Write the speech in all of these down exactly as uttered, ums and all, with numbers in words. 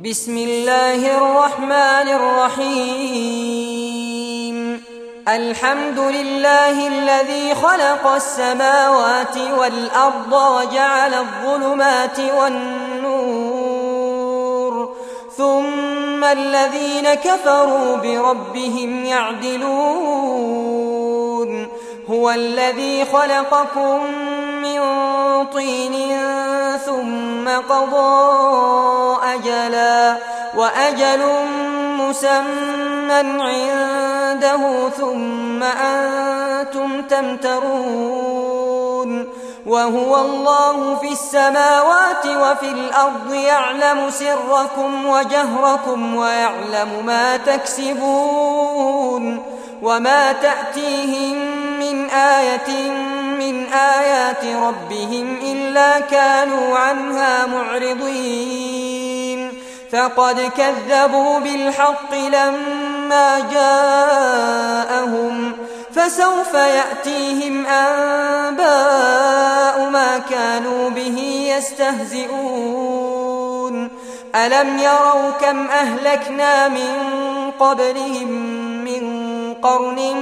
بسم الله الرحمن الرحيم الحمد لله الذي خلق السماوات والأرض وجعل الظلمات والنور ثم الذين كفروا بربهم يعدلون هو الذي خلقكم من طين ثم قضى أجلا وأجل مسمى عنده ثم أنتم تمترون وهو الله في السماوات وفي الأرض يعلم سركم وجهركم ويعلم ما تكسبون وما تأتيهم من آية من آيات ربهم إلا كانوا عنها معرضين فقد كذبوا بالحق لما جاءهم فسوف يأتيهم أنباء ما كانوا به يستهزئون ألم يروا كم أهلكنا من قبلهم من قرن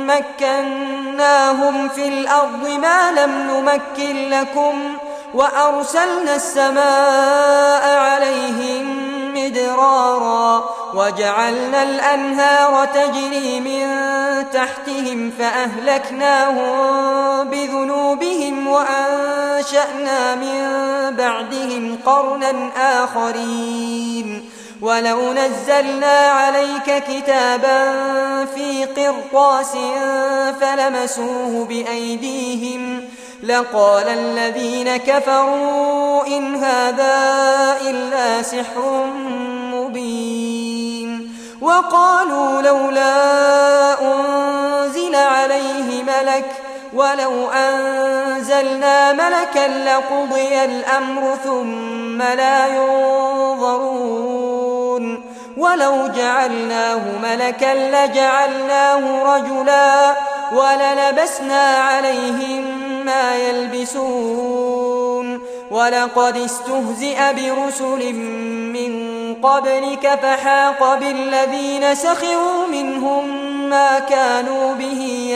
مكناهم في الأرض ما لم نمكن لكم وأرسلنا السماء عليهم مدرارا وجعلنا الأنهار تجري من تحتهم فأهلكناهم بذنوبهم وأنشأنا من بعدهم قرنا آخرين ولو نزلنا عليك كتابا في قرطاس فلمسوه بأيديهم لقال الذين كفروا إن هذا إلا سحر مبين وقالوا لولا أنزل عليه ملك ولو أنزلنا ملكا لقضي الأمر ثم لا ينظرون ولو جعلناه ملكا لجعلناه رجلا وللبسنا عليهم ما يلبسون ولقد استهزئ برسل من قبلك فحاق بالذين سخروا منهم ما كانوا به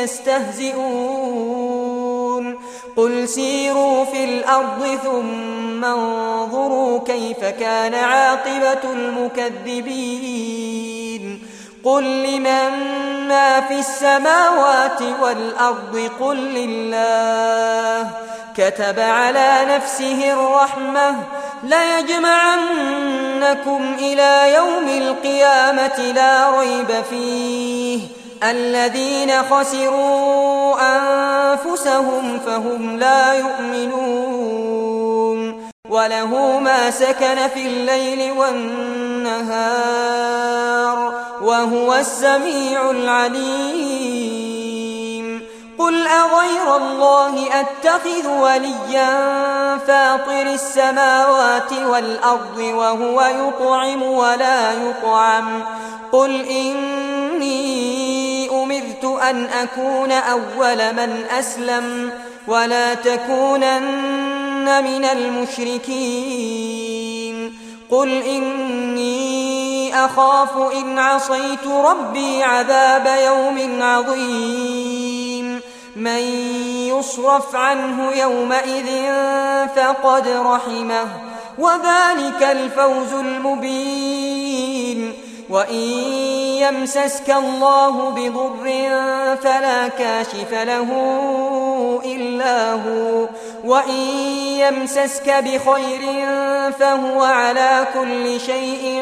يستهزئون قل سيروا في الأرض ثم انظروا كيف كان عاقبة المكذبين قل لمن ما في السماوات والأرض قل لله كتب على نفسه الرحمة ليجمعنكم إلى يوم القيامة لا ريب فيه الذين خسروا أنفسهم فهم لا يؤمنون وله ما سكن في الليل والنهار وهو السميع العليم قل أغير الله أتخذ وليا فاطر السماوات والأرض وهو يطعم ولا يطعم قل إني أمرت أن أكون أول من أسلم ولا تكونن من المشركين قل إني أخاف إن عصيت ربي عذاب يوم عظيم من يصرف عنه يومئذ فقد رحمه وذلك الفوز المبين وإن يمسسك الله بضر فلا كاشف له إلا هو وإن يمسسك بخير فهو على كل شيء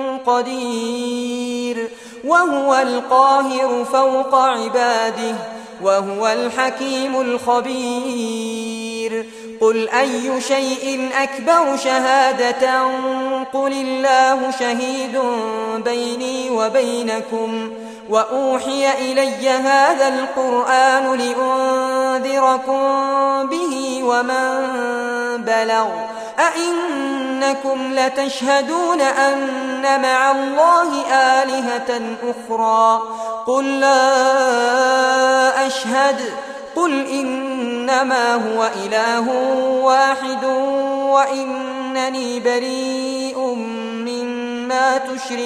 قدير وهو القاهر فوق عباده وهو الحكيم الخبير قل أي شيء أكبر شهادة قل الله شهيد بيني وبينكم وأوحي إلي هذا القرآن لأنذركم به ومن بلغ أئنكم لتشهدون أن مع الله آلهة أخرى قل لا أشهد قل إنما هو إله واحد وإنني بريء مما ما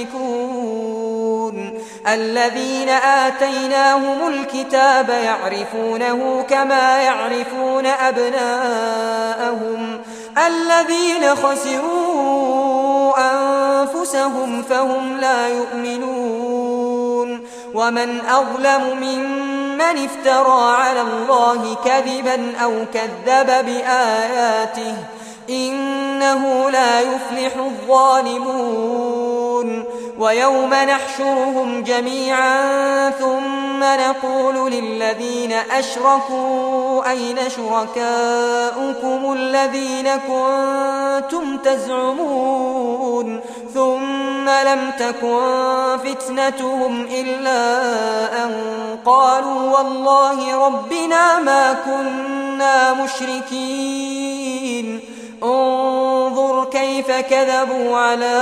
تشركون الذين آتيناهم الكتاب يعرفونه كما يعرفون أبناءهم الذين خسروا أنفسهم فهم لا يؤمنون ومن أظلم ممن افترى على الله كذبا أو كذب بآياته إنه لا يفلح الظالمون ويوم نحشرهم جميعا ثم نقول للذين أشركوا أين شركاؤكم الذين كنتم تزعمون ثم لم تكن فتنتهم إلا أن قالوا والله ربنا ما كنا مشركين انظر كيف كذبوا على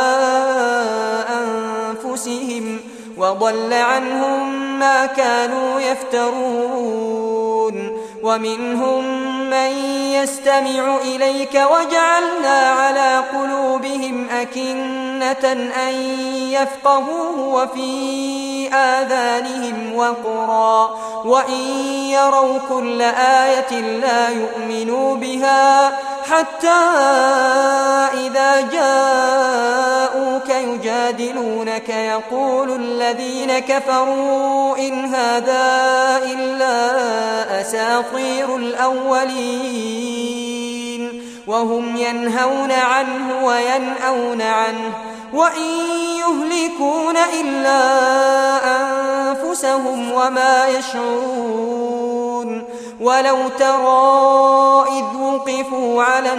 أنفسهم وضل عنهم ما كانوا يفترون ومنهم من يستمع إليك وجعلنا على قلوبهم أكنة أن يفقهوه وفي آذانهم وقرا وإن يروا كل آية لا يؤمنوا بها حتى إذا جاءوك يجادلونك يقول الذين كفروا إن هذا إلا أساطير الأولين وهم ينهون عنه وينأون عنه وإن يهلكون إلا أنفسهم وما يشعرون ولو ترى إذ وقفوا على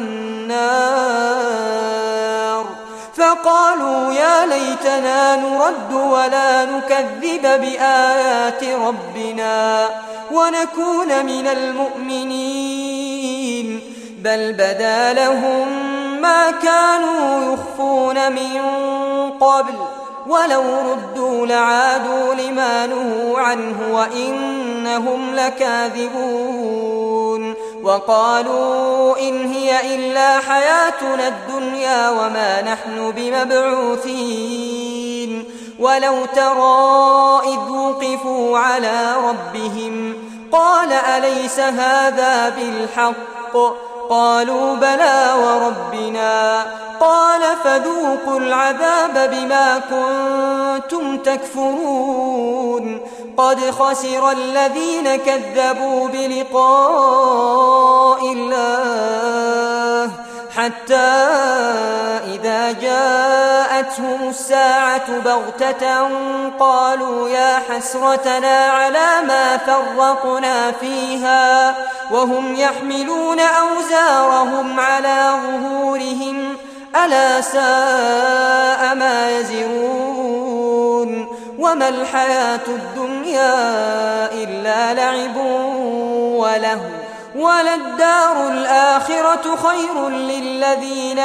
النار فقالوا يا ليتنا نرد ولا نكذب بآيات ربنا ونكون من المؤمنين بل بدا لهم ما كانوا يخفون من قبل ولو ردوا لعادوا لما نهوا عنه وإنهم لكاذبون وقالوا إن هي إلا حياتنا الدنيا وما نحن بمبعوثين ولو ترى إذ وقفوا على ربهم قال أليس هذا بالحق قالوا بلى وربنا قال فذوقوا العذاب بما كنتم تكفرون قد خسر الذين كذبوا بلقاء الله حتى إذا جاءتهم الساعة بغتة قالوا يا حسرتنا على ما فرطنا فيها وهم يحملون أوزارهم على ظهورهم ألا ساء ما يزرون وما الحياة الدنيا إلا لعب ولهو وللدار الآخرة خير للذين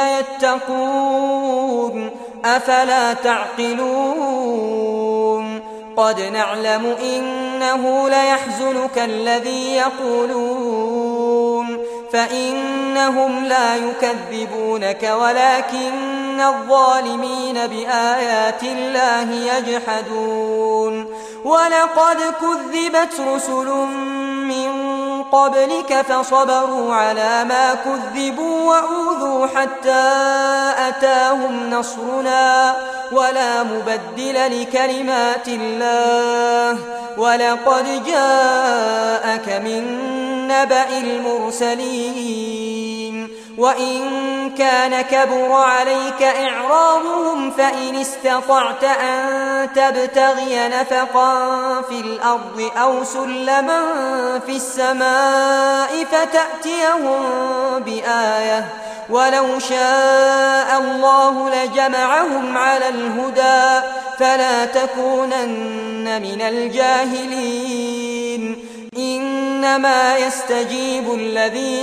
يتقون أفلا تعقلون قد نعلم إنه ليحزنك الذي يقولون فإنهم لا يكذبونك ولكن الظالمين بآيات الله يجحدون ولقد كذبت رسل من قبلك فصبروا على ما كذبوا وأوذوا حتى أتاهم نصرنا ولا مبدل لكلمات الله ولقد جاءك من نبأ المرسلين وإن كان كبر عليك إعراضهم فإن استطعت أن تبتغي نفقا في الأرض أو سلما في السماء فتأتيهم بآية ولو شاء الله لجمعهم على الهدى فلا تكونن من الجاهلين إنما يستجيب الذين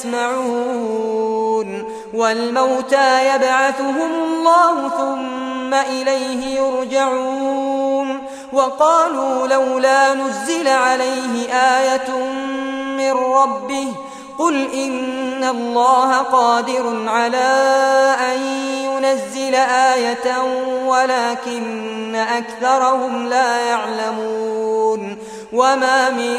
يسمعون والموتى يبعثهم الله ثم إليه يرجعون وقالوا لولا نزل عليه آية من ربه قل إن إن الله قادر على أن ينزل آية ولكن أكثرهم لا يعلمون وما من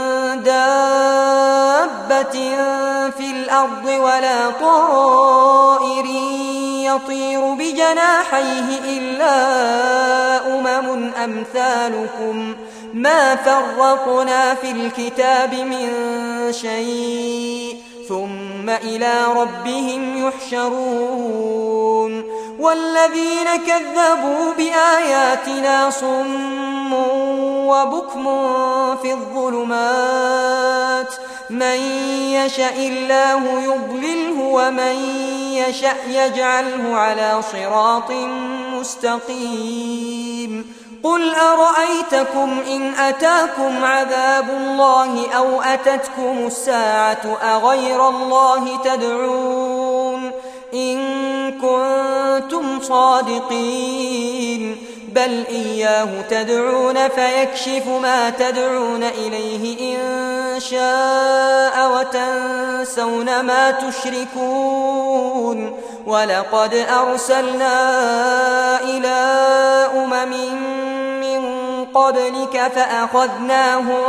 دابة في الأرض ولا طائر يطير بجناحيه إلا أمم أمثالكم ما فرقنا في الكتاب من شيء ثم إلى ربهم يحشرون والذين كذبوا بآياتنا صم وبكم في الظلمات من يشاء الله يضلله ومن يشاء يجعله على صراط مستقيم قل أرأيتكم إن أتاكم عذاب الله أو أتتكم الساعة أغير الله تدعون إن كنتم صادقين بل إياه تدعون فيكشف ما تدعون إليه إن شاء وتنسون ما تشركون ولقد أرسلنا إلى أمم قبلك فأخذناهم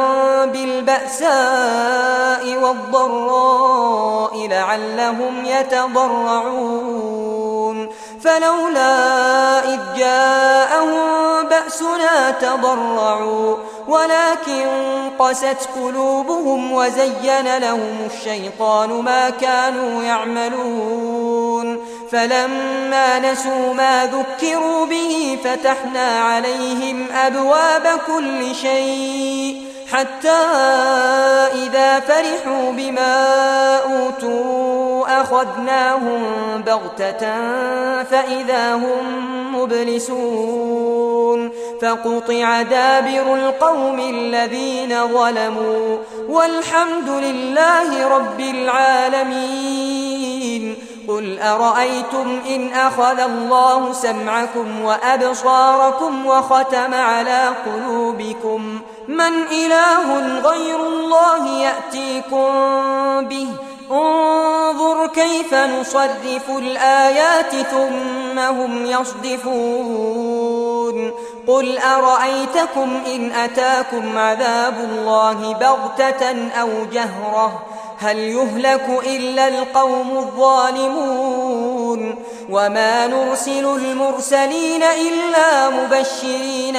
بالبأساء والضراء لعلهم يتضرعون فلولا إذ جاءهم بأسنا تضرعوا ولكن قست قلوبهم وزين لهم الشيطان ما كانوا يعملون فلما نسوا ما ذكروا به فتحنا عليهم أبواب كل شيء حتى إذا فرحوا بما أوتوا أخذناهم بغتة فإذا هم مبلسون فقطع دابر القوم الذين ظلموا والحمد لله رب العالمين قل أرأيتم إن أخذ الله سمعكم وأبصاركم وختم على قلوبكم من إله غير الله يأتيكم به انظر كيف نصرف الآيات ثم هم يصدفون قل أرأيتكم إن أتاكم عذاب الله بغتة أو جهرة هل يهلك إلا القوم الظالمون وما نرسل المرسلين إلا مبشرين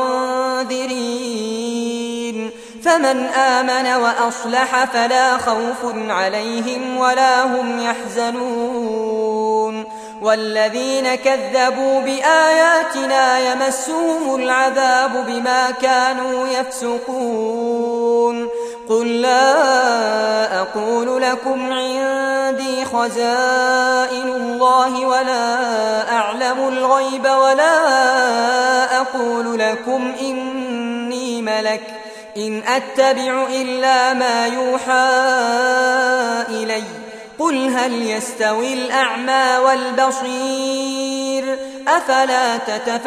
ومنذرين فمن آمن وأصلح فلا خوف عليهم ولا هم يحزنون والذين كذبوا بآياتنا يمسهم العذاب بما كانوا يفسقون قل لا أقول لكم عندي خزائن الله ولا أعلم الغيب ولا أقول لكم إني ملك إن أتبع إلا ما يوحى إلي قل هل يستوي الأعمى والبصير أفلا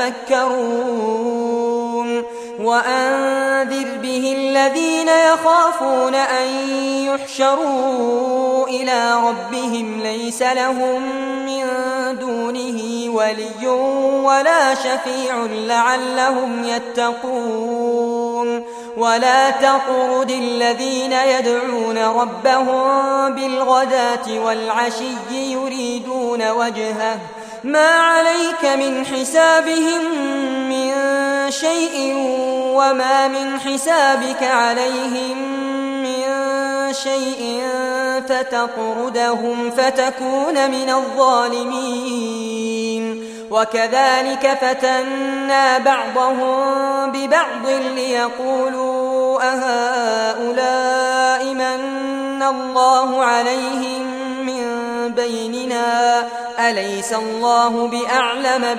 تتفكرون وأنذر به الذين يخافون أن يحشروا إلى ربهم ليس لهم من دونه ولي ولا شفيع لعلهم يتقون ولا تطرد الذين يدعون ربهم بالغداة والعشي يريدون وجهه ما عليك من حسابهم من شيء وما من حسابك عليهم من شيء فتطردهم فتكون من الظالمين وكذلك فتنا بعضهم ببعض ليقولوا أهؤلاء من الله عليهم من بيننا أليس الله بأعلم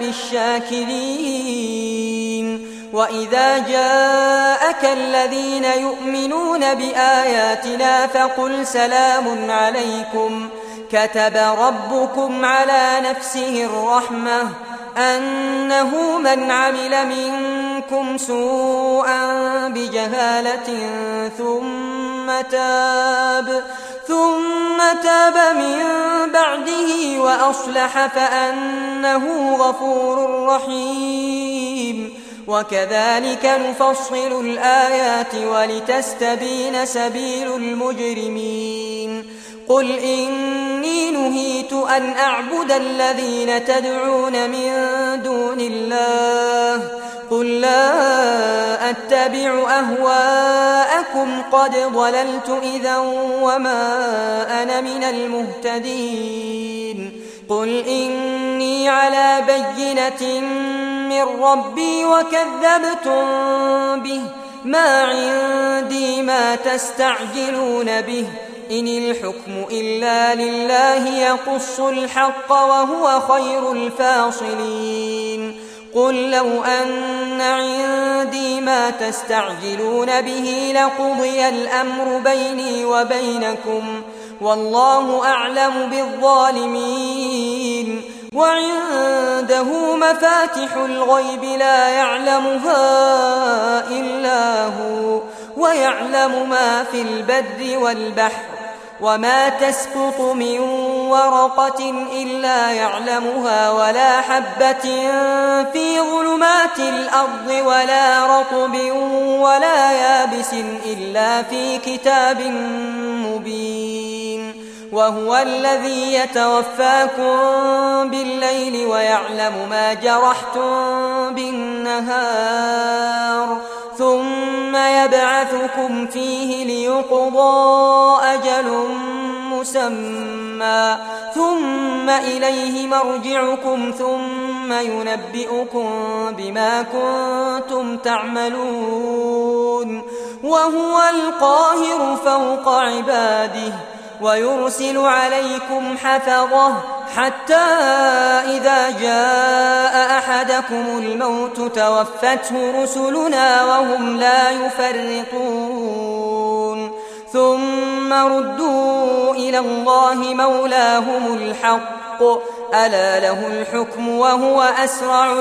بالشاكرين وإذا جاءك الذين يؤمنون بآياتنا فقل سلام عليكم كتب ربكم على نفسه الرحمة أنه من عمل منكم سوءا بجهالة ثم تاب ثم تاب من بعده وأصلح فأنه غفور رحيم وكذلك نفصل الآيات ولتستبين سبيل المجرمين قل إني نهيت أن أعبد الذين تدعون من دون الله قل لا أتبع أهواءكم قد ضللت إذا وما أنا من المهتدين قل إني على بينة من ربي وكذبتم به ما عندي ما تستعجلون به إن الحكم إلا لله يقص الحق وهو خير الفاصلين قل لو أن عندي ما تستعجلون به لقضي الأمر بيني وبينكم والله أعلم بالظالمين وعنده مفاتح الغيب لا يعلمها إلا هو ويعلم ما في البر والبحر وما تسقط من ورقة إلا يعلمها ولا حبة في ظلمات الأرض ولا رطب ولا يابس إلا في كتاب مبين وهو الذي يتوفاكم بالليل ويعلم ما جرحتم بالنهار ثم يبعثكم فيه ليقضى أجل مسمى ثم إليه مرجعكم ثم ينبئكم بما كنتم تعملون وهو القاهر فوق عباده ويرسل عليكم حفظه حتى إذا جاء أحدكم الموت توفته رسلنا وهم لا يفرطون ثم ردوا إلى الله مولاهم الحق ألا له الحكم وهو أسرع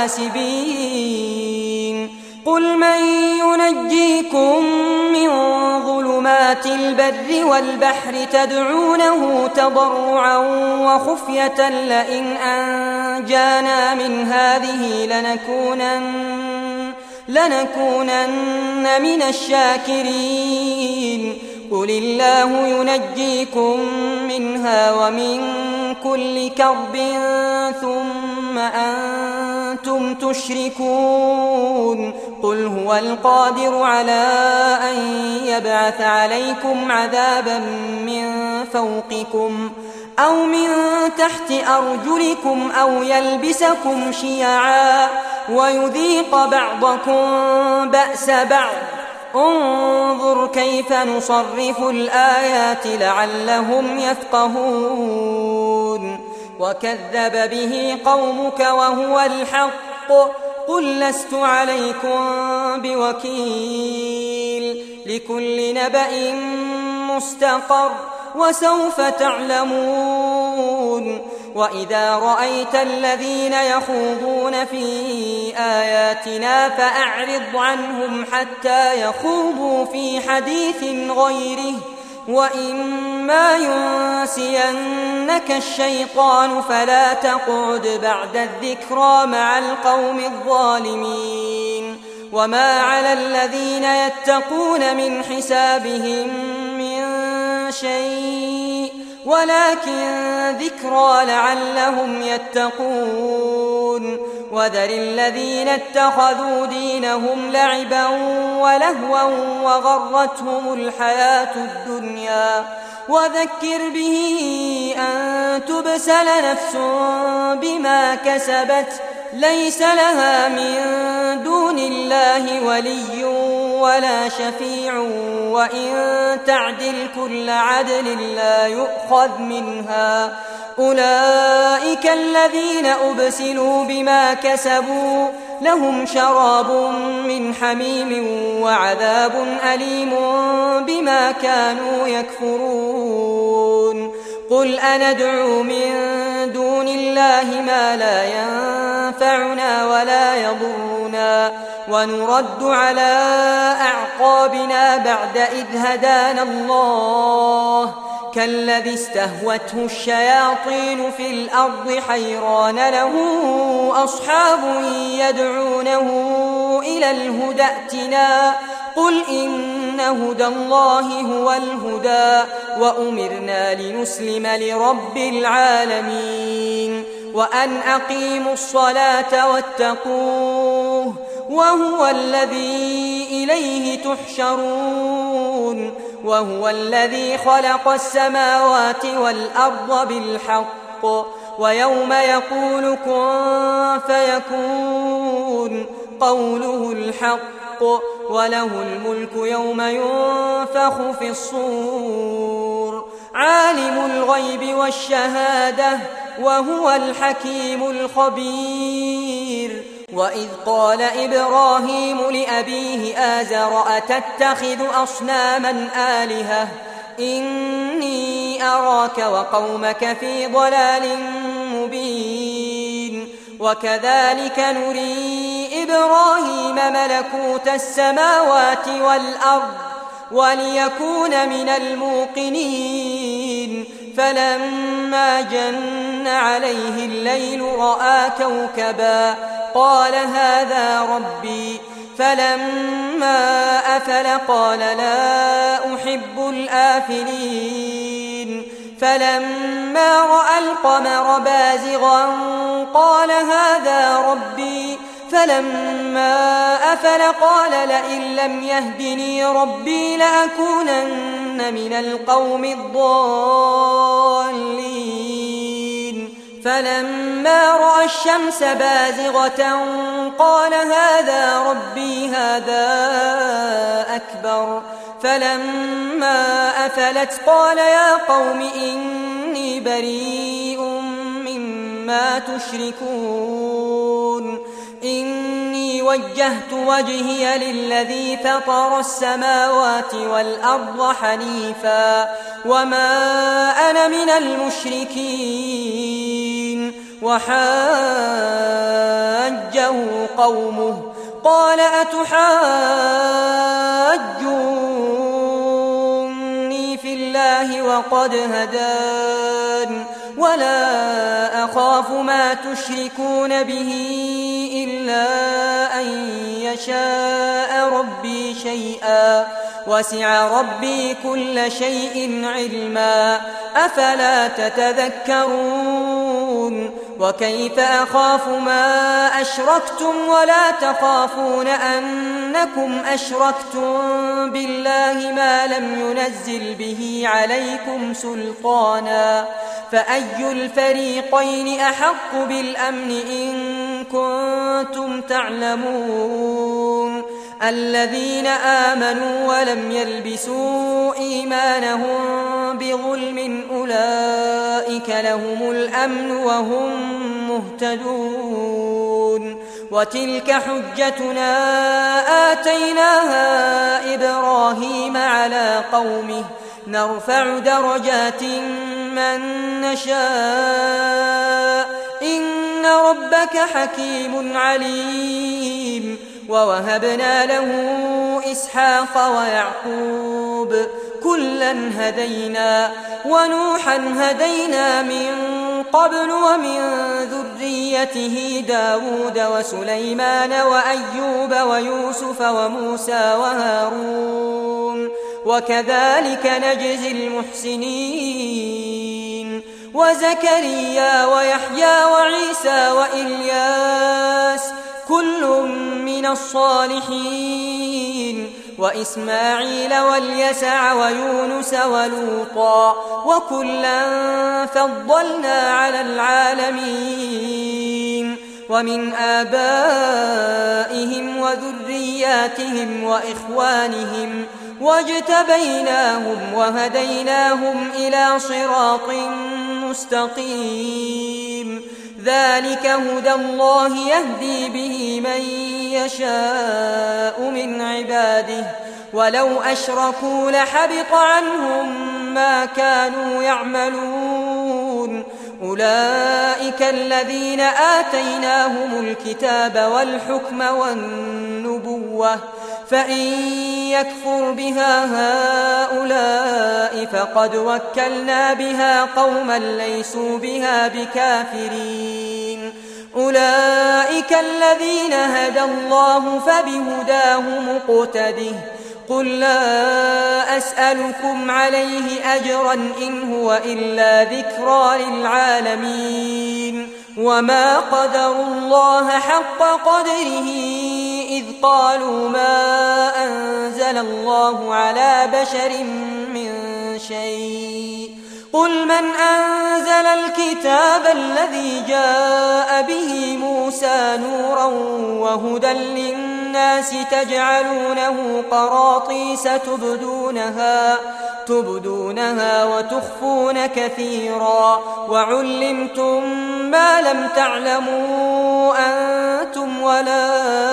الحاسبين قل من ينجيكم من ظلمات البر والبحر تدعونه تضرعا وخفية لئن أنجانا من هذه لنكونن, لنكونن من الشاكرين قل الله ينجيكم منها ومن كل كرب ثم أنتم تشركون قل هو القادر على أن يبعث عليكم عذابا من فوقكم أو من تحت أرجلكم أو يلبسكم شيعا ويذيق بعضكم بأس بعض انظر كيف نصرف الآيات لعلهم يفقهون وكذب به قومك وهو الحق قل لست عليكم بوكيل لكل نبأ مستقر وسوف تعلمون وإذا رأيت الذين يخوضون في آياتنا فأعرض عنهم حتى يخوضوا في حديث غيره وإما ينسينك الشيطان فلا تقعد بعد الذكرى مع القوم الظالمين وما على الذين يتقون من حسابهم من شيء ولكن ذكرى لعلهم يتقون وذر الذين اتخذوا دينهم لعبا ولهوا وغرتهم الحياة الدنيا وذكر به أن تبسل نفس بما كسبت ليس لها من دون الله ولي ولا شفيع وإن تعدل كل عدل لا يؤخذ منها أولئك الذين أبسلوا بما كسبوا لهم شراب من حميم وعذاب أليم بما كانوا يكفرون قل أندعو من دون الله ما لا ينفعنا ولا يضرنا ونرد على أعقابنا بعد إذ هدانا الله كالذي استهوته الشياطين في الأرض حيران له أصحاب يدعونه إلى الهدى ائتنا قل إن هدى الله هو الهدى وأمرنا لنسلم لرب العالمين وأن أقيموا الصلاة واتقوه وهو الذي إليه تحشرون وهو الذي خلق السماوات والأرض بالحق ويوم يقول كن فيكون قوله الحق وله الملك يوم ينفخ في الصور عالم الغيب والشهادة وهو الحكيم الخبير وإذ قال إبراهيم لأبيه آزر أتتخذ أصناما آلهة إني أراك وقومك في ضلال مبين وكذلك نري إبراهيم ملكوت السماوات والأرض وليكون من الموقنين فلما جن عليه الليل رأى كوكبا قال هذا ربي فلما أفل قال لا أحب الآفلين فلما رأى القمر بازغا قال هذا ربي فلما أفل قال لئن لم يهدني ربي لأكونن من القوم الضالين فلما رأى الشمس بازغة قال هذا ربي هذا أكبر فلما أفلت قال يا قوم إني بريء مما تشركون إني وجهت وجهي للذي فطر السماوات والأرض حنيفا وما أنا من المشركين وحاجه قومه قال أتحاجوني في الله وقد هدان ولا أخاف ما تشركون به إلا أن يشاء ربي شيئا وسع ربي كل شيء علما أفلا تتذكرون وكيف أخاف ما أشركتم ولا تخافون أنكم أشركتم بالله ما لم ينزل به عليكم سلطانا فأي الفريقين أحق بالأمن إن كنتم تعلمون الذين آمنوا ولم يلبسوا إيمانهم بظلم أولئك لهم الأمن وهم مهتدون وتلك حجتنا آتيناها إبراهيم على قومه نرفع درجات من نشاء إن ربك حكيم عليم ووهبنا له إسحاق ويعقوب كلا هدينا ونوحا هدينا من قبل ومن ذريته داود وسليمان وأيوب ويوسف وموسى وهارون وكذلك نجزي المحسنين وزكريا ويحيى وعيسى وإلياس كل من الصالحين وإسماعيل واليسع ويونس ولوطا وكلا فضلنا على العالمين ومن آبائهم وذرياتهم وإخوانهم واجتبيناهم وهديناهم إلى صراط مستقيم ذلك هدى الله يهدي به من يشاء من عباده ولو أشركوا لحبط عنهم ما كانوا يعملون أولئك الذين آتيناهم الكتاب والحكم والنبوة فإن يكفر بها هؤلاء فقد وكلنا بها قوما ليسوا بها بكافرين أولئك الذين هدى الله فبهداه مقتده قل لا أسألكم عليه أجرا إن هو إلا ذكرى للعالمين وما قدروا الله حق قدره إذ قالوا ما أنزل الله على بشر من شيء قل من أنزل الكتاب الذي جاء به موسى نورا وهدى للناس تجعلونه قراطيس تبدونها تبدونها وتخفون كثيرا وعلمتم ما لم تعلموا أنتم ولا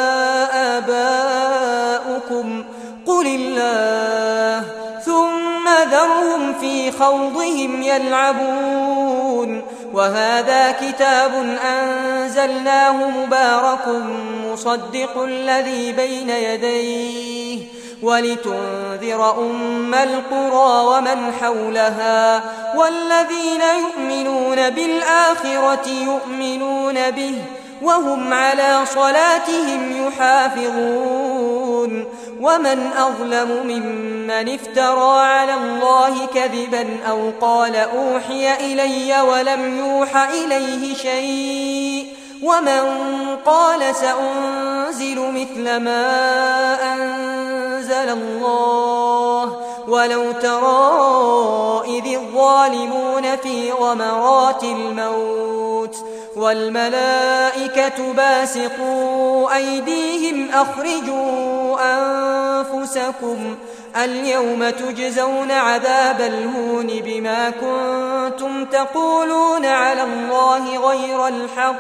آباؤكم قل الله ثم ذرهم في خوضهم يلعبون وهذا كتاب أنزلناه مبارك مصدق الذي بين يديه ولتنذر أم القرى ومن حولها والذين يؤمنون بالآخرة يؤمنون به وهم على صلاتهم يحافظون ومن أظلم ممن افترى على الله كذبا أو قال أوحي إلي ولم يوح إليه شيء ومن قال سأنزل مثل ما أنزل الله ولو ترى إذ الظالمون في غمرات الموت والملائكة باسطوا أيديهم أخرجوا أنفسكم اليوم تجزون عذاب الهون بما كنتم تقولون على الله غير الحق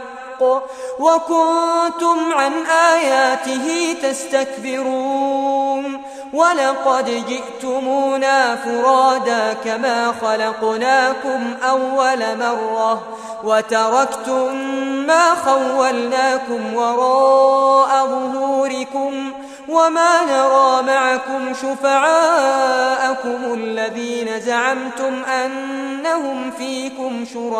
وكنتم عن آياته تستكبرون ولقد جئتمونا فرادا كما خلقناكم أول مرة وتركتم ما خولناكم وراء ظهوركم وما نرى معكم شفعاءكم الذين زعمتم أنهم فيكم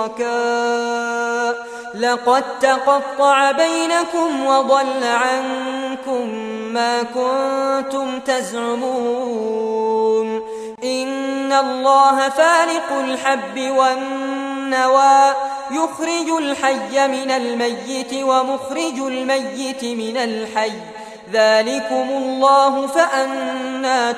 شركاء لقد تقطع بينكم وضل عنكم ما كنتم تزعمون إن الله فالق الحب والنوى يخرج الحي من الميت ومخرج الميت من الحي ذلكم الله فأنى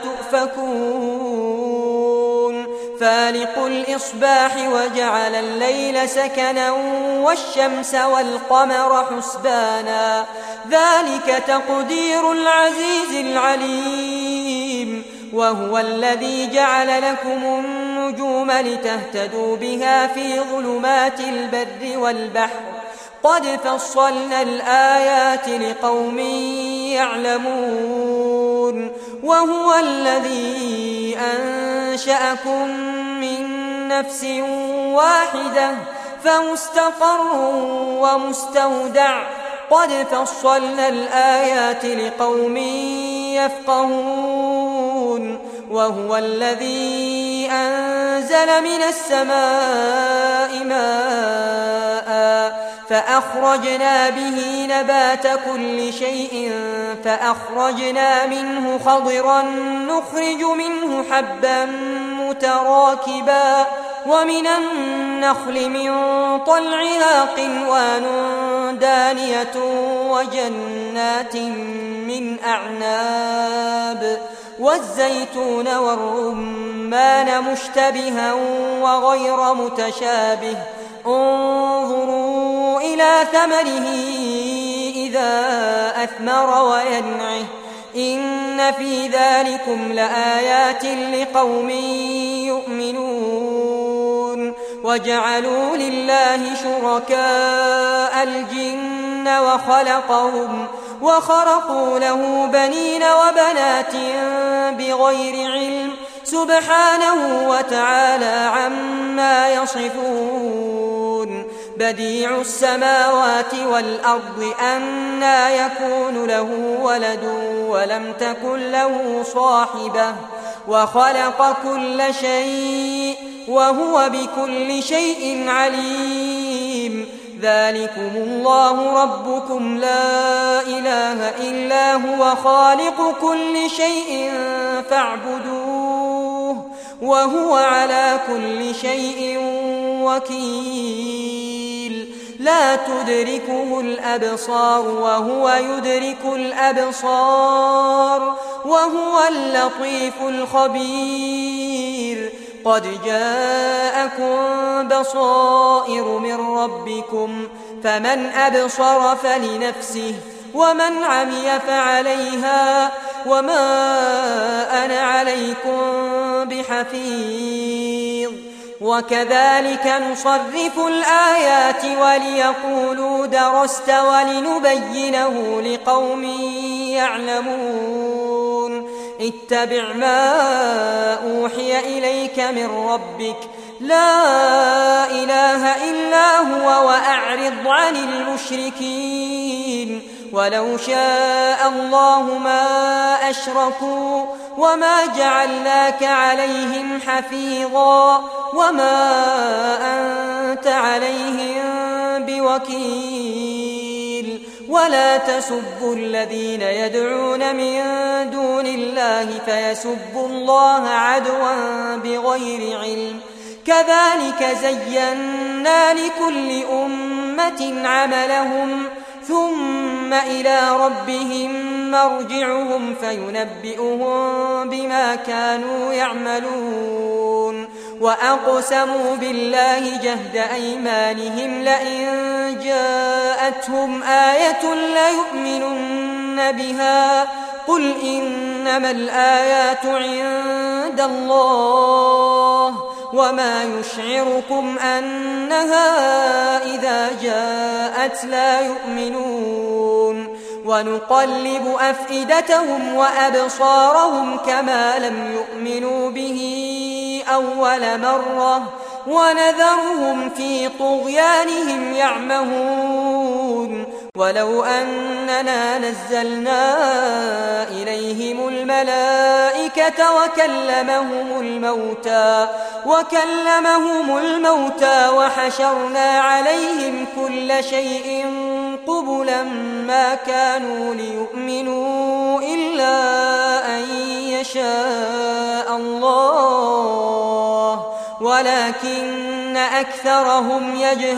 تؤفكون فالق الإصباح وجعل الليل سكنا والشمس والقمر حسبانا ذلك تقدير العزيز العليم وهو الذي جعل لكم النجوم لتهتدوا بها في ظلمات البر والبحر قد فصلنا الآيات لقوم يعلمون وهو الذي أنشأكم من نفس واحدة فمستقر ومستودع قد فصلنا الآيات لقوم يفقهون وهو الذي أنزل من السماء ماء فأخرجنا به نبات كل شيء فأخرجنا منه خضرا نخرج منه حبا متراكبا ومن النخل من طلعها قنوان دانية وجنات من أعناب والزيتون والرمان مشتبها وغير متشابه انظروا إلى ثمره إذا أثمر وينعه إن في ذلكم لآيات لقوم يؤمنون وجعلوا لله شركاء الجن وخلقهم وخرقوا له بنين وبنات بغير علم سبحانه وتعالى عما يصفون بديع السماوات والأرض أنى يكون له ولد ولم تكن له صاحبة وخلق كل شيء وهو بكل شيء عليم ذلكم الله ربكم لا إله إلا هو خالق كل شيء فاعبدوه وهو على كل شيء وكيل لا تدركه الأبصار وهو يدرك الأبصار وهو اللطيف الخبير قد جاءكم بصائر من ربكم فمن أبصر فلنفسه ومن عمي فعليها وما أنا عليكم بحفيظ وكذلك نصرف الآيات وليقولوا درست ولنبينه لقوم يعلمون اتبع ما أوحي إليك من ربك لا إله إلا هو وأعرض عن المشركين ولو شاء الله ما أشركوا وما جعلناك عليهم حفيظا وما أنت عليهم بوكيل ولا تسبوا الذين يدعون من دون الله فيسبوا الله عدوا بغير علم كذلك زينا لكل أمة عملهم ثم إلى ربهم مرجعهم فينبئهم بما كانوا يعملون وأقسموا بالله جهد أيمانهم لئن جاءتهم آية ليؤمنن بها قل إنما الآيات عند الله وما يشعركم أنها إذا جاءت لا يؤمنون ونقلب أفئدتهم وأبصارهم كما لم يؤمنوا به أول مرة ونذرهم في طغيانهم يعمهون ولو أننا نزلنا إليهم الملائكة وكلمهم الموتى وكلمهم الموتى وحشرنا عليهم كل شيء قبلا ما كانوا ليؤمنوا إلا أن يشاء الله ولكن أكثرهم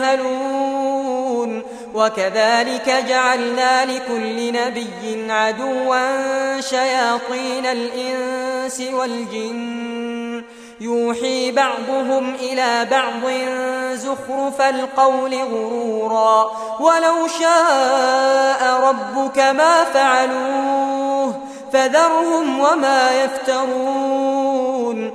يجهلون وكذلك جعلنا لكل نبي عدوا شياطين الإنس والجن يوحي بعضهم إلى بعض زخرف القول غرورا ولو شاء ربك ما فعلوه فذرهم وما يفترون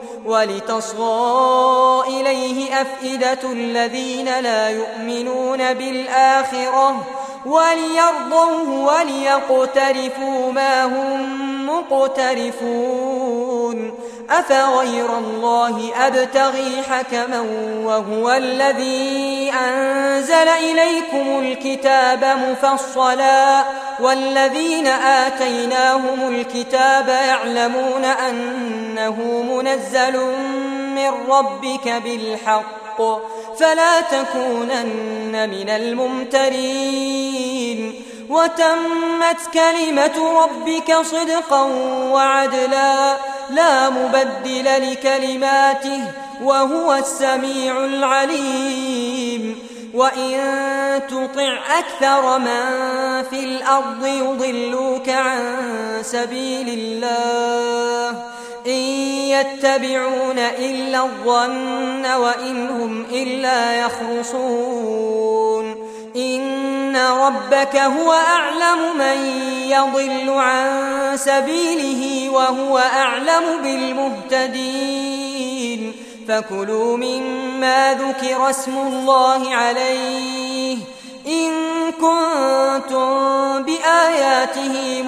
ولتصغى إليه أفئدة الذين لا يؤمنون بالآخرة وليرضوه وليقترفوا ما هم مقترفون أفغير الله أبتغي حكما وهو الذي أنزل إليكم الكتاب مفصلا والذين آتيناهم الكتاب يعلمون أنه منزل من ربك بالحق فلا تكونن من الممترين وتمت كلمة ربك صدقا وعدلا لا مبدل لكلماته وهو السميع العليم وإن تطع أكثر من في الأرض يضلوك عن سبيل الله إن يتبعون إلا الظن وإن هم إلا يخرصون إن ربك هو أعلم من يضل عن سبيله وهو أعلم بالمهتدين فكلوا مما ذكر اسم الله عليه إن كنتم بآياته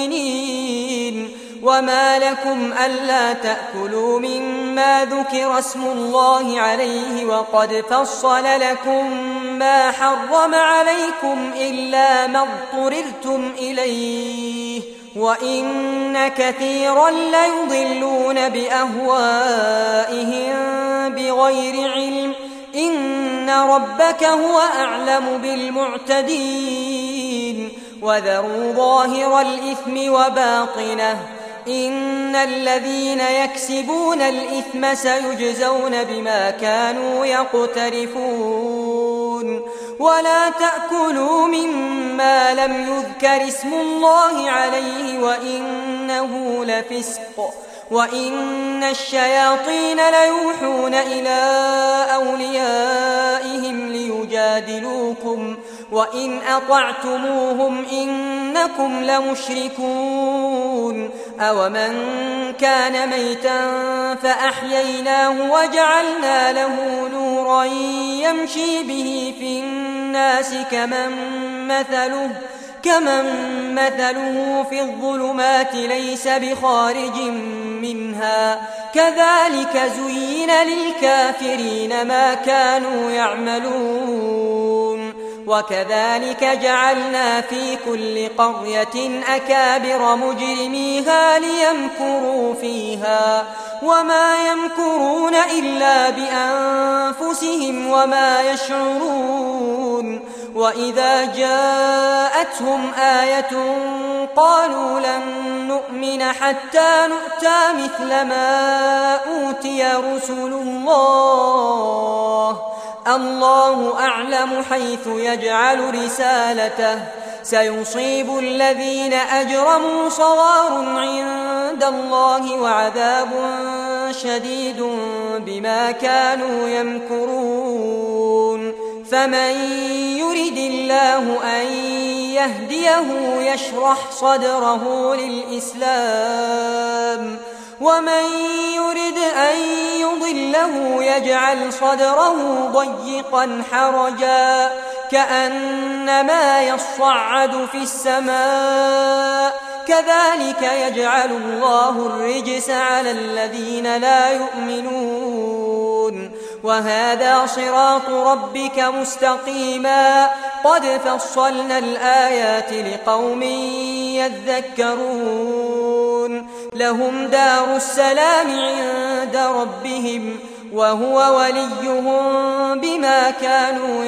مؤمنين وما لكم ألا تأكلوا مما ذكر اسم الله عليه وقد فصل لكم ما حرم عليكم إلا ما اضطررتم إليه وإن كثيرا ليضلون بأهوائهم بغير علم إن ربك هو أعلم بالمعتدين وذروا ظاهر الإثم وباطنه إن الذين يكسبون الإثم سيجزون بما كانوا يقترفون ولا تأكلوا مما لم يذكر اسم الله عليه وإنه لفسق وإن الشياطين ليوحون إلى أوليائهم ليجادلوكم وإن أطعتموهم إنكم لمشركون أومن كان ميتا فأحييناه وجعلنا له نورا يمشي به في الناس كمن مثله كمن مثله في الظلمات ليس بخارج منها كذلك زين للكافرين ما كانوا يعملون وكذلك جعلنا في كل قرية أكابر مجرميها ليمكروا فيها وما يمكرون إلا بأنفسهم وما يشعرون وإذا جاءتهم آية قالوا لن نؤمن حتى نؤتى مثل ما أوتي رسل الله الله أعلم حيث يجعل رسالته سيصيب الذين أجرموا صغار عند الله وعذاب شديد بما كانوا يمكرون فمن يرد الله أن يهديه يشرح صدره للإسلام ومن يرد أن يضله يجعل صدره ضيقا حرجا كأنما يصعد في السماء كذلك يجعل الله الرجس على الذين لا يؤمنون وهذا صراط ربك مستقيما قد فصلنا الآيات لقوم يذكرون لهم دار السلام عند ربهم وهو وليهم بما كانوا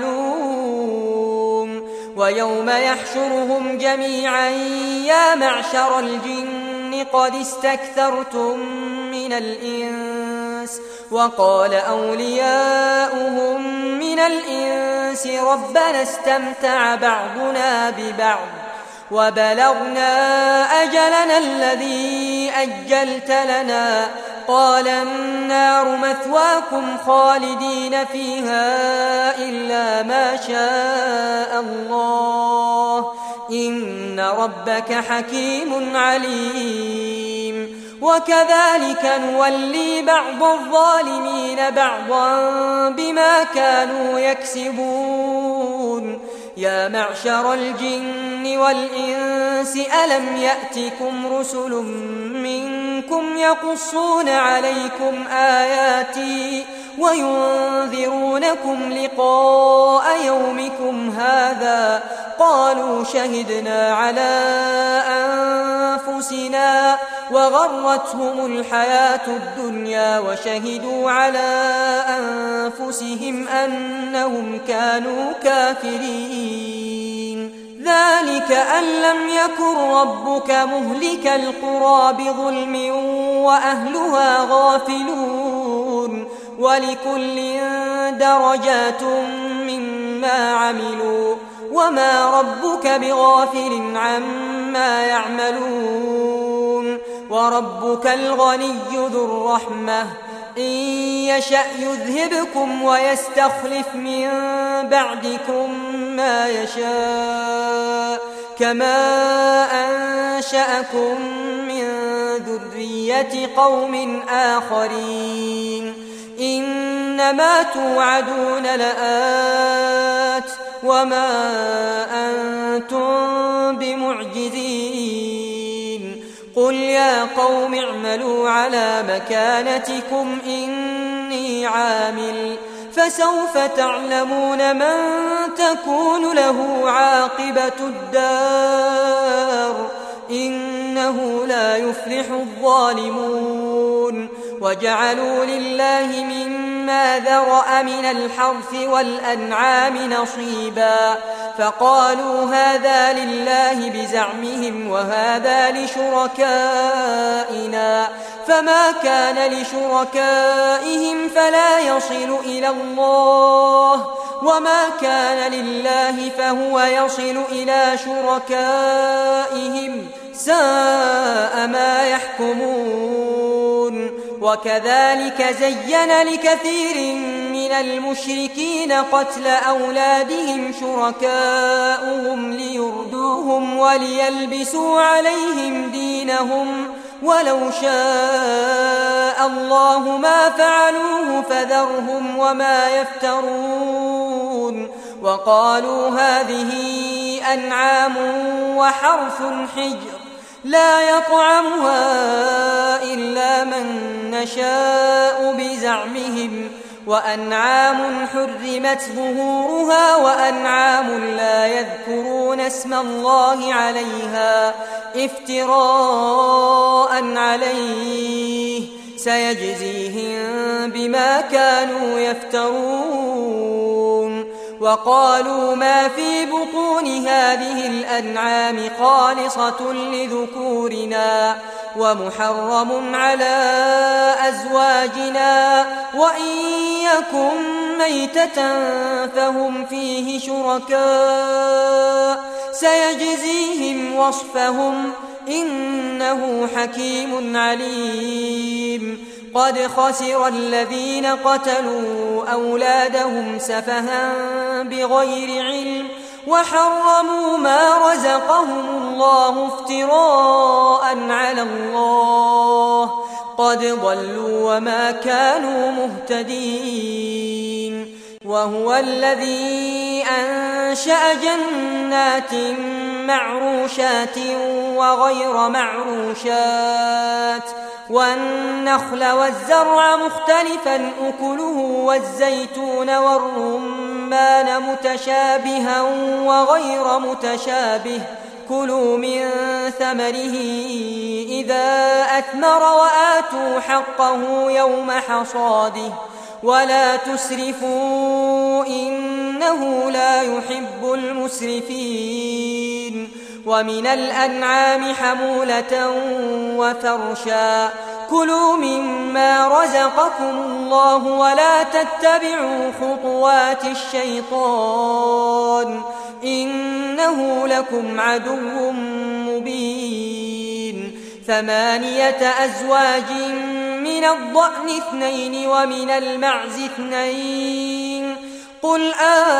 يعملون ويوم يحشرهم جميعا يا معشر الجن قد استكثرتم من الإنس وقال أولياؤهم من الإنس ربنا استمتع بعضنا ببعض وبلغنا أجلنا الذي أجلت لنا قال النار مثواكم خالدين فيها إلا ما شاء الله إن ربك حكيم عليم وكذلك نولي بعض الظالمين بعضا بما كانوا يكسبون يا معشر الجن والإنس ألم يأتكم رسل منكم يقصون عليكم آياتي وينذرونكم لقاء يومكم هذا قالوا شهدنا على أنفسنا وغرتهم الحياة الدنيا وشهدوا على أنفسهم أنهم كانوا كافرين ذلك أن لم يكن ربك مهلك القرى بظلم وأهلها غافلون ولكل درجات مما عملوا وما ربك بغافل عما يعملون وربك الغني ذو الرحمة إن يشأ يذهبكم ويستخلف من بعدكم ما يشاء كما أنشأكم من ذرية قوم آخرين إنما توعدون لآت وما أنتم بمعجزين قل يا قوم اعملوا على مكانتكم إني عامل فسوف تعلمون من تكون له عاقبة الدار إنه لا يفلح الظالمون. وجعلوا لله مما ذرأ من الحرث والأنعام نصيبا فقالوا هذا لله بزعمهم وهذا لشركائنا فما كان لشركائهم فلا يصل إلى الله وما كان لله فهو يصل إلى شركائهم ساء ما يحكمون. وكذلك زين لكثير من المشركين قتل أولادهم شركاؤهم ليردوهم وليلبسوا عليهم دينهم ولو شاء الله ما فعلوه فذرهم وما يفترون. وقالوا هذه أنعام وحرث حجر لا يطعمها إلا من نشاء بزعمهم وأنعام حرمت ظهورها وأنعام لا يذكرون اسم الله عليها افتراء عليه سيجزيهم بما كانوا يفترون. وقالوا ما في بطون هذه الأنعام خالصة لذكورنا ومحرم على أزواجنا وإن يكن ميتة فهم فيه شركاء سيجزيهم وصفهم إنه حكيم عليم. قد خسر الذين قتلوا أولادهم سفها بغير علم وحرموا ما رزقهم الله افتراء على الله قد ضلوا وما كانوا مهتدين. وهو الذي أنشأ جنات معروشات وغير معروشات والنخل والزرع مختلفا أكله والزيتون والرمان متشابها وغير متشابه كلوا من ثمره إذا أثمر وآتوا حقه يوم حصاده ولا تسرفوا إنه لا يحب المسرفين. ومن الأنعام حمولة وفرشا كلوا مما رزقكم الله ولا تتبعوا خطوات الشيطان إنه لكم عدو مبين. ثمانية أزواج من الضأن اثنين ومن المعز اثنين قل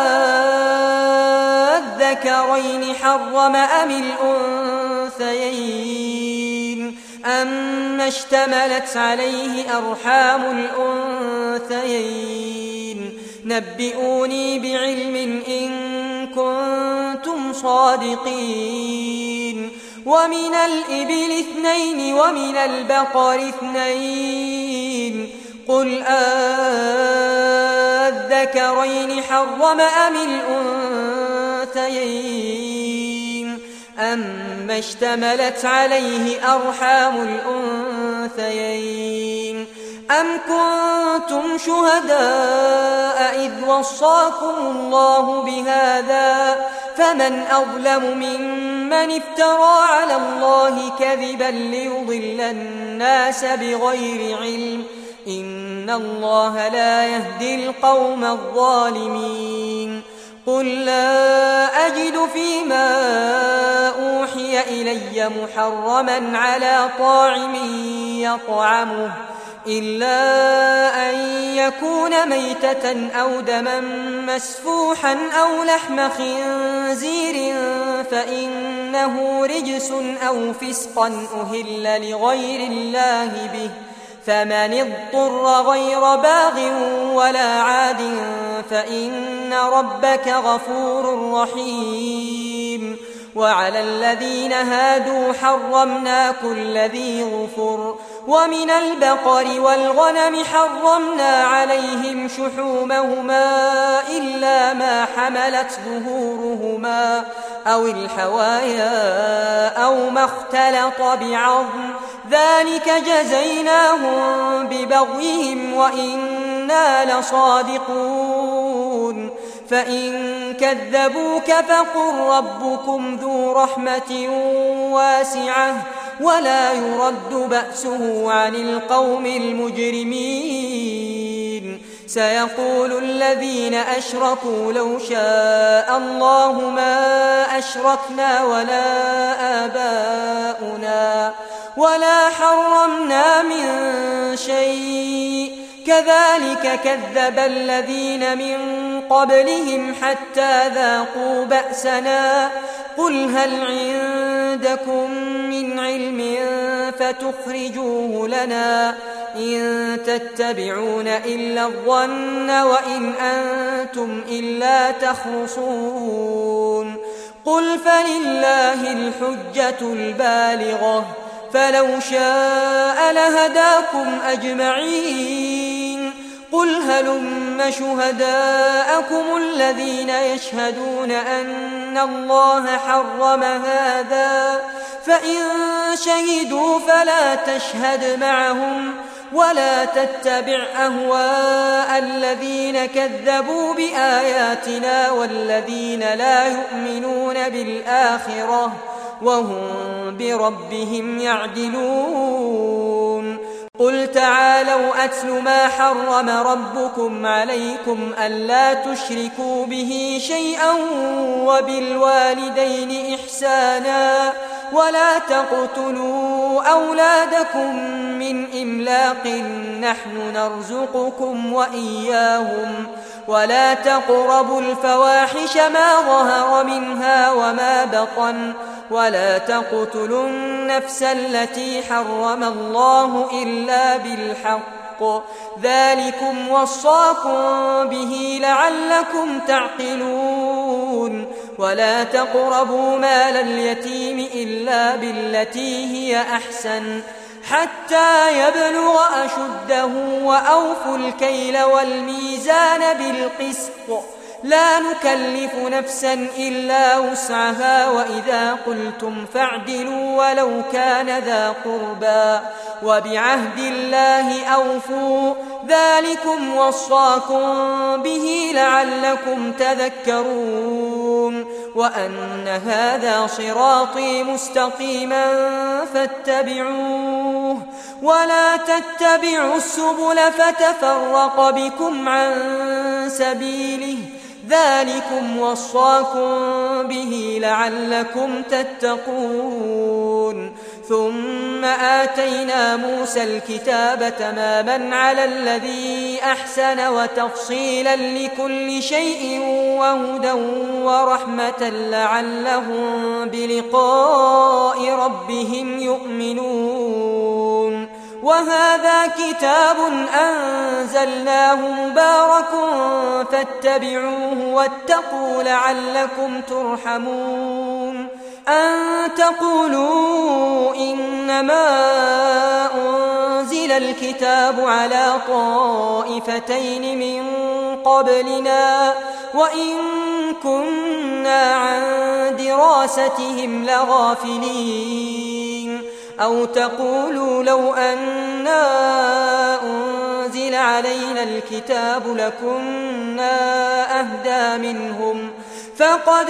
أذكرين حرم أم الأنثيين أما اشتملت عليه أرحام الأنثيين نبئوني بعلم إن كنتم صادقين. ومن الإبل اثنين ومن البقر اثنين قل أذكرين حرم أم الأنثيين أما اشتملت عليه أرحام الأنثيين أم كنتم شهداء إذ وصاكم الله بهذا فمن أظلم ممن افترى على الله كذبا ليضل الناس بغير علم إن الله لا يهدي القوم الظالمين. قل لا أجد فيما أوحي إلي محرما على طاعم يطعمه إلا أن يكون ميتة أو دما مسفوحا أو لحم خنزير فإنه رجس أو فسقا أهل لغير الله به فمن اضطر غير باغ ولا عاد فإن ربك غفور رحيم. وعلى الذين هادوا حرمنا كل ذي ظفر ومن البقر والغنم حرمنا عليهم شحومهما إلا ما حملت ظهورهما أو الحوايا أو ما اختلط بعظم ذلك جزيناهم ببغيهم وإنا لصادقون فإن كذبوك فقل ربكم ذو رحمة واسعة ولا يرد بأسه عن القوم المجرمين سيقول الذين أشركوا لو شاء الله ما أشركنا ولا آباؤنا ولا حرمنا من شيء كذلك كذب الذين من قبلهم حتى ذاقوا بأسنا قل هل عندكم من علم فتخرجوه لنا إن تتبعون إلا الظن وإن أنتم إلا تخرصون قل فلله الحجة البالغة فلو شاء لهداكم أجمعين قل هلم شهداءكم الذين يشهدون أن الله حرم هذا فإن شهدوا فلا تشهد معهم ولا تتبع أهواء الذين كذبوا بآياتنا والذين لا يؤمنون بالآخرة وهم بربهم يعدلون قل تعالوا أتل ما حرم ربكم عليكم ألا تشركوا به شيئا وبالوالدين إحسانا ولا تقتلوا أولادكم من إملاق نحن نرزقكم وإياهم ولا تقربوا الفواحش ما ظهر منها وما بطن ولا تقتلوا النفس التي حرم الله إلا بالحق ذلكم وصاكم به لعلكم تعقلون ولا تقربوا مال اليتيم إلا بالتي هي أحسن حتى يبلغ أشده وأوفوا الكيل والميزان بالقسط لا نكلف نفسا إلا وسعها وإذا قلتم فاعدلوا ولو كان ذا قربى وبعهد الله أوفوا ذلكم وصاكم به لعلكم تذكرون وأن هذا صراطي مستقيما فاتبعوه ولا تتبعوا السبل فتفرق بكم عن سبيله ذلكم وصاكم به لعلكم تتقون ثم آتينا موسى الكتاب تماما على الذي أحسن وتفصيلا لكل شيء وهدى ورحمة لعلهم بلقاء ربهم يؤمنون وهذا كتاب أنزلناه مبارك فاتبعوه واتقوا لعلكم ترحمون أن تقولوا إنما أنزل الكتاب على طائفتين من قبلنا وإن كنا عن دراستهم لغافلين أو تقولوا لو أنا أنزل علينا الكتاب لكنا أهدى منهم فقد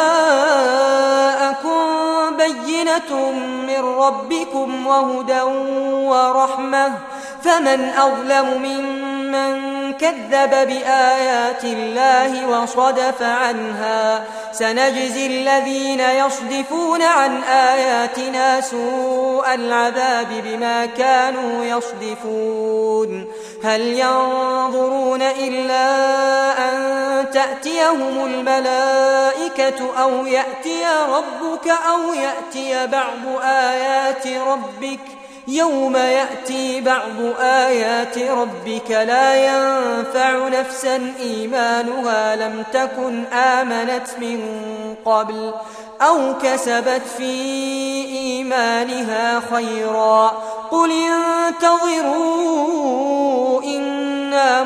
جاءكم بينة من ربكم وهدى ورحمة فمن أظلم ممن كذب بآيات الله وصدف عنها سنجزي الذين يصدفون عن آياتنا سوء العذاب بما كانوا يصدفون هل ينظرون إلا أن تأتيهم الملائكة أو يأتي ربك أو يأتي بعض آيات ربك يوم يأتي بعض آيات ربك لا ينفع نفسا إيمانها لم تكن آمنت من قبل أو كسبت في إيمانها خيرا قل انتظروا إنا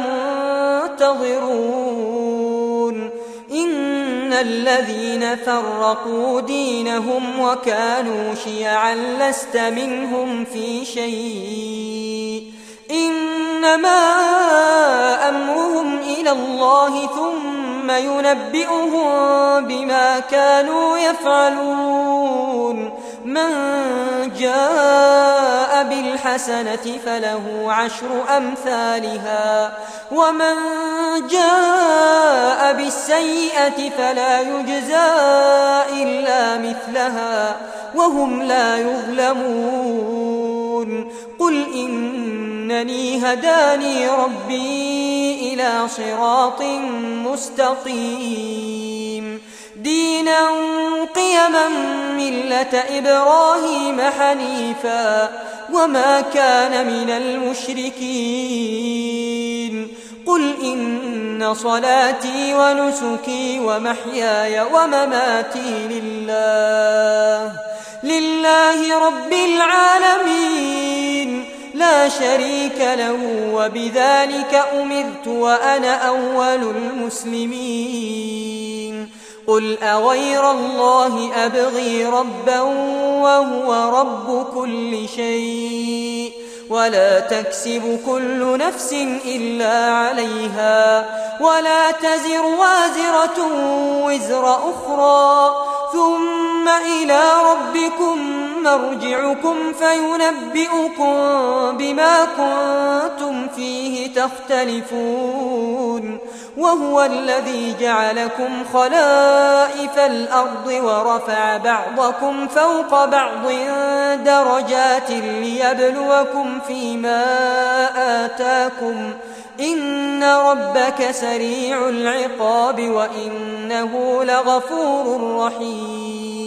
منتظرون إن الذين فرقوا دينهم وكانوا شيعا لست منهم في شيء إنما أمرهم إلى الله ثم ينبئهم بما كانوا يفعلون من جاء بالحسنة فله عشر أمثالها ومن جاء بالسيئة فلا يجزى إلا مثلها وهم لا يظلمون قل إنني هداني ربي إلى صراط مستقيم دينا قيما ملة إبراهيم حنيفا وما كان من المشركين قل إن صلاتي ونسكي ومحياي ومماتي لله لله رب العالمين لا شريك له وبذلك أمرت وأنا أول المسلمين قل أغير الله أبغي ربا وهو رب كل شيء ولا تكسب كل نفس إلا عليها ولا تزر وازرة وزر أخرى ثم إلى ربكم مرجعكم فينبئكم بما كنتم فيه تختلفون وهو الذي جعلكم خلائف الأرض ورفع بعضكم فوق بعض درجات ليبلوكم فيما آتاكم إن ربك سريع العقاب وإنه لغفور رحيم